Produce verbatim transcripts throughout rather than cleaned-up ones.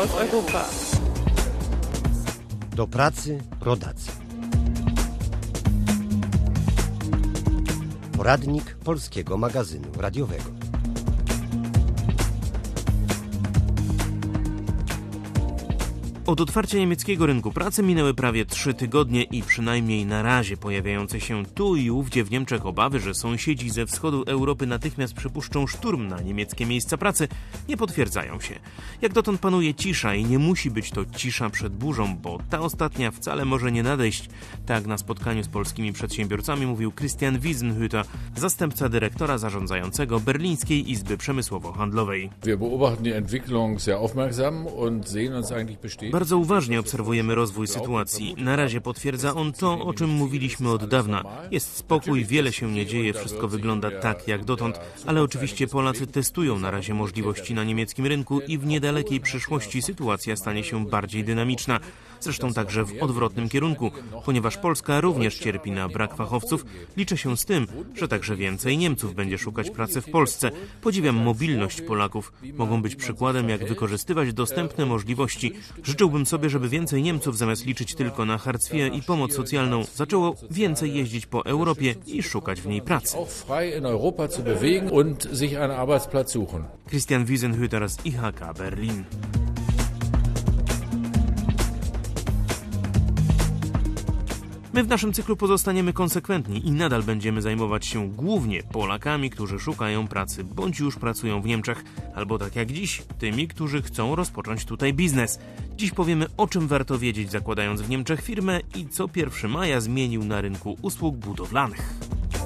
aus Europa. Do pracy rodacy. Poradnik Polskiego Magazynu Radiowego. Od otwarcia niemieckiego rynku pracy minęły prawie trzy tygodnie i przynajmniej na razie pojawiające się tu i ówdzie w Niemczech obawy, że sąsiedzi ze wschodu Europy natychmiast przypuszczą szturm na niemieckie miejsca pracy, nie potwierdzają się. Jak dotąd panuje cisza i nie musi być to cisza przed burzą, bo ta ostatnia wcale może nie nadejść. Tak na spotkaniu z polskimi przedsiębiorcami mówił Christian Wiesenhütter, zastępca dyrektora zarządzającego Berlińskiej Izby Przemysłowo-Handlowej. Wir beobachten die Entwicklung sehr aufmerksam und sehen uns eigentlich bestätigt. Bardzo uważnie obserwujemy rozwój sytuacji. Na razie potwierdza on to, o czym mówiliśmy od dawna. Jest spokój, wiele się nie dzieje, wszystko wygląda tak jak dotąd, ale oczywiście Polacy testują na razie możliwości na niemieckim rynku i w niedalekiej przyszłości sytuacja stanie się bardziej dynamiczna. Zresztą także w odwrotnym kierunku, ponieważ Polska również cierpi na brak fachowców. Liczę się z tym, że także więcej Niemców będzie szukać pracy w Polsce. Podziwiam mobilność Polaków. Mogą być przykładem, jak wykorzystywać dostępne możliwości. Życzyłbym sobie, żeby więcej Niemców zamiast liczyć tylko na Hartz-vier i pomoc socjalną zaczęło więcej jeździć po Europie i szukać w niej pracy. Christian Wiesenhütter z I H K Berlin. My w naszym cyklu pozostaniemy konsekwentni i nadal będziemy zajmować się głównie Polakami, którzy szukają pracy bądź już pracują w Niemczech, albo tak jak dziś, tymi, którzy chcą rozpocząć tutaj biznes. Dziś powiemy, o czym warto wiedzieć, zakładając w Niemczech firmę i co pierwszego maja zmienił na rynku usług budowlanych.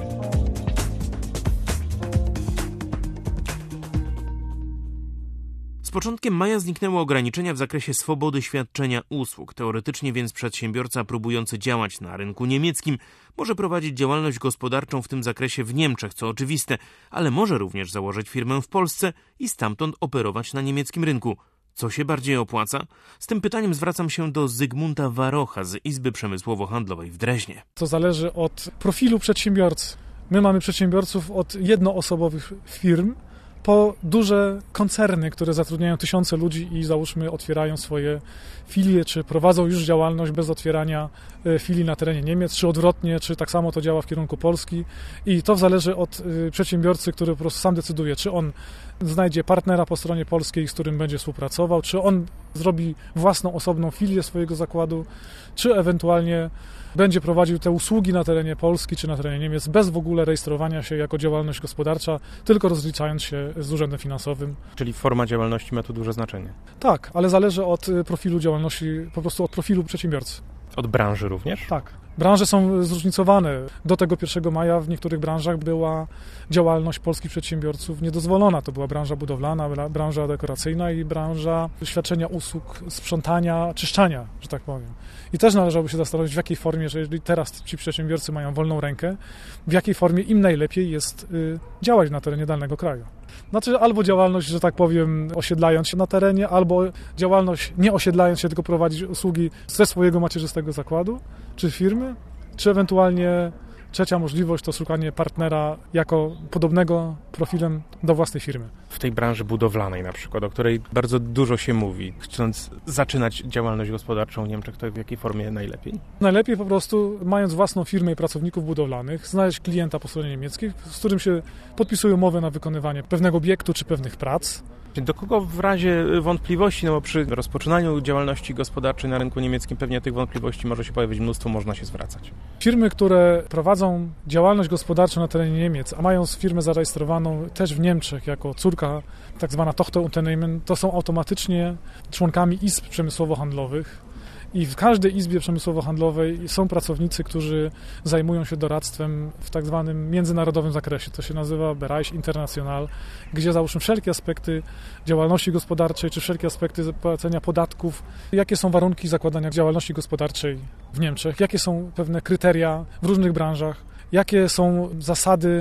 Z początkiem maja zniknęły ograniczenia w zakresie swobody świadczenia usług. Teoretycznie więc przedsiębiorca próbujący działać na rynku niemieckim może prowadzić działalność gospodarczą w tym zakresie w Niemczech, co oczywiste, ale może również założyć firmę w Polsce i stamtąd operować na niemieckim rynku. Co się bardziej opłaca? Z tym pytaniem zwracam się do Zygmunta Warocha z Izby Przemysłowo-Handlowej w Dreźnie. To zależy od profilu przedsiębiorcy. My mamy przedsiębiorców od jednoosobowych firm po duże koncerny, które zatrudniają tysiące ludzi i załóżmy otwierają swoje filie, czy prowadzą już działalność bez otwierania filii na terenie Niemiec, czy odwrotnie, czy tak samo to działa w kierunku Polski. I to zależy od przedsiębiorcy, który po prostu sam decyduje, czy on znajdzie partnera po stronie polskiej, z którym będzie współpracował, czy on zrobi własną osobną filię swojego zakładu, czy ewentualnie będzie prowadził te usługi na terenie Polski czy na terenie Niemiec bez w ogóle rejestrowania się jako działalność gospodarcza, tylko rozliczając się z urzędem finansowym. Czyli forma działalności ma tu duże znaczenie. Tak, ale zależy od profilu działalności, po prostu od profilu przedsiębiorcy. Od branży również? Tak. Branże są zróżnicowane. Do tego pierwszego maja w niektórych branżach była działalność polskich przedsiębiorców niedozwolona. To była branża budowlana, branża dekoracyjna i branża świadczenia usług, sprzątania, czyszczania, że tak powiem. I też należałoby się zastanowić, w jakiej formie, że jeżeli teraz ci przedsiębiorcy mają wolną rękę, w jakiej formie im najlepiej jest y, działać na terenie danego kraju. Znaczy albo działalność, że tak powiem, osiedlając się na terenie, albo działalność nie osiedlając się, tylko prowadzić usługi ze swojego macierzystego zakładu, czy firmy, czy ewentualnie trzecia możliwość to szukanie partnera jako podobnego profilem do własnej firmy. W tej branży budowlanej na przykład, o której bardzo dużo się mówi, chcąc zaczynać działalność gospodarczą w Niemczech, to w jakiej formie najlepiej? Najlepiej po prostu, mając własną firmę i pracowników budowlanych, znaleźć klienta po stronie niemieckiej, z którym się podpisuje umowę na wykonywanie pewnego obiektu czy pewnych prac. Do kogo w razie wątpliwości, no bo przy rozpoczynaniu działalności gospodarczej na rynku niemieckim pewnie tych wątpliwości może się pojawić mnóstwo, można się zwracać. Firmy, które prowadzą działalność gospodarczą na terenie Niemiec, a mają firmę zarejestrowaną też w Niemczech jako córka, tak zwana Tochterunternehmen, to są automatycznie członkami izb przemysłowo-handlowych. I w każdej izbie przemysłowo-handlowej są pracownicy, którzy zajmują się doradztwem w tak zwanym międzynarodowym zakresie. To się nazywa Bereich International, gdzie załóżmy wszelkie aspekty działalności gospodarczej, czy wszelkie aspekty płacenia podatków, jakie są warunki zakładania działalności gospodarczej w Niemczech, jakie są pewne kryteria w różnych branżach, jakie są zasady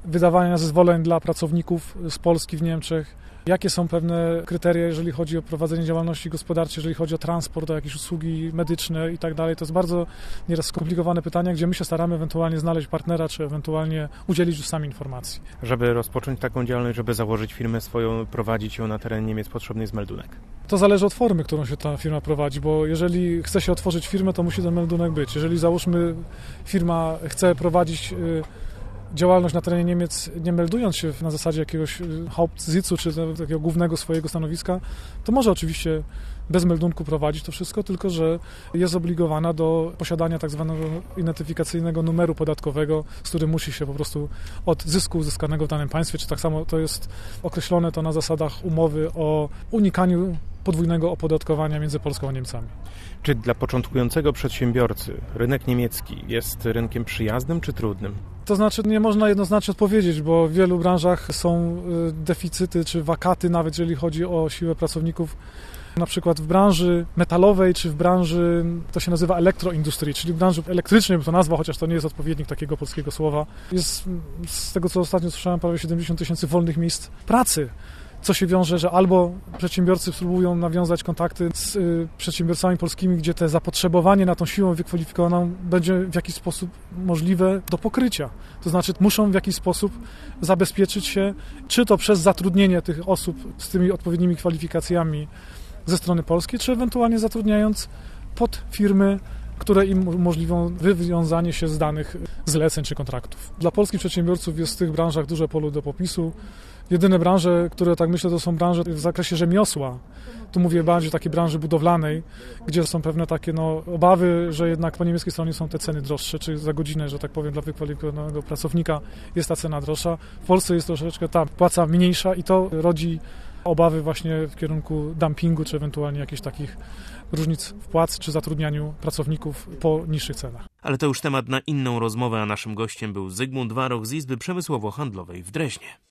wydawania zezwoleń dla pracowników z Polski w Niemczech, jakie są pewne kryteria, jeżeli chodzi o prowadzenie działalności gospodarczej, jeżeli chodzi o transport, o jakieś usługi medyczne i tak dalej. To jest bardzo nieraz skomplikowane pytania, gdzie my się staramy ewentualnie znaleźć partnera, czy ewentualnie udzielić już sami informacji. Żeby rozpocząć taką działalność, żeby założyć firmę swoją, prowadzić ją na teren Niemiec, potrzebny jest meldunek. To zależy od formy, którą się ta firma prowadzi, bo jeżeli chce się otworzyć firmę, to musi ten meldunek być. Jeżeli załóżmy firma chce prowadzić działalność na terenie Niemiec, nie meldując się na zasadzie jakiegoś Hauptsitzu, czy takiego głównego swojego stanowiska, to może oczywiście bez meldunku prowadzić to wszystko, tylko że jest zobligowana do posiadania tak zwanego identyfikacyjnego numeru podatkowego, z którym musi się po prostu od zysku uzyskanego w danym państwie, czy tak samo to jest określone to na zasadach umowy o unikaniu podwójnego opodatkowania między Polską a Niemcami. Czy dla początkującego przedsiębiorcy rynek niemiecki jest rynkiem przyjaznym czy trudnym? To znaczy nie można jednoznacznie odpowiedzieć, bo w wielu branżach są deficyty czy wakaty, nawet jeżeli chodzi o siłę pracowników. Na przykład w branży metalowej, czy w branży, to się nazywa elektroindustrii, czyli w branży elektrycznej, bym to nazwał, chociaż to nie jest odpowiednik takiego polskiego słowa. Jest, z tego co ostatnio słyszałem, prawie siedemdziesiąt tysięcy wolnych miejsc pracy, co się wiąże, że albo przedsiębiorcy spróbują nawiązać kontakty z y, przedsiębiorcami polskimi, gdzie te zapotrzebowanie na tą siłę wykwalifikowaną będzie w jakiś sposób możliwe do pokrycia. To znaczy muszą w jakiś sposób zabezpieczyć się, czy to przez zatrudnienie tych osób z tymi odpowiednimi kwalifikacjami ze strony polskiej, czy ewentualnie zatrudniając pod firmy, które im umożliwią wywiązanie się z danych zleceń czy kontraktów. Dla polskich przedsiębiorców jest w tych branżach duże pole do popisu. Jedyne branże, które tak myślę, to są branże w zakresie rzemiosła. Tu mówię bardziej o takiej branży budowlanej, gdzie są pewne takie no, obawy, że jednak po niemieckiej stronie są te ceny droższe, czy za godzinę, że tak powiem, dla wykwalifikowanego pracownika jest ta cena droższa. W Polsce jest troszeczkę ta płaca mniejsza i to rodzi obawy właśnie w kierunku dumpingu, czy ewentualnie jakichś takich różnic w płac, czy zatrudnianiu pracowników po niższych cenach. Ale to już temat na inną rozmowę, a naszym gościem był Zygmunt Waroch z Izby Przemysłowo-Handlowej w Dreźnie.